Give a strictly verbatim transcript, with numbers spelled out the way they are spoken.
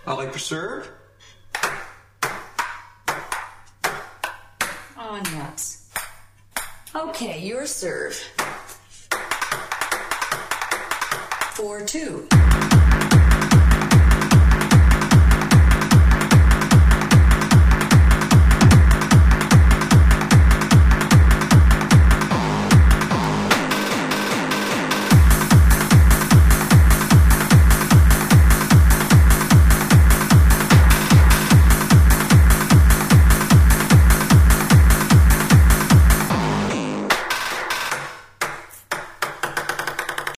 I'd like to serve. Oh, nuts. Okay, your serve. four two.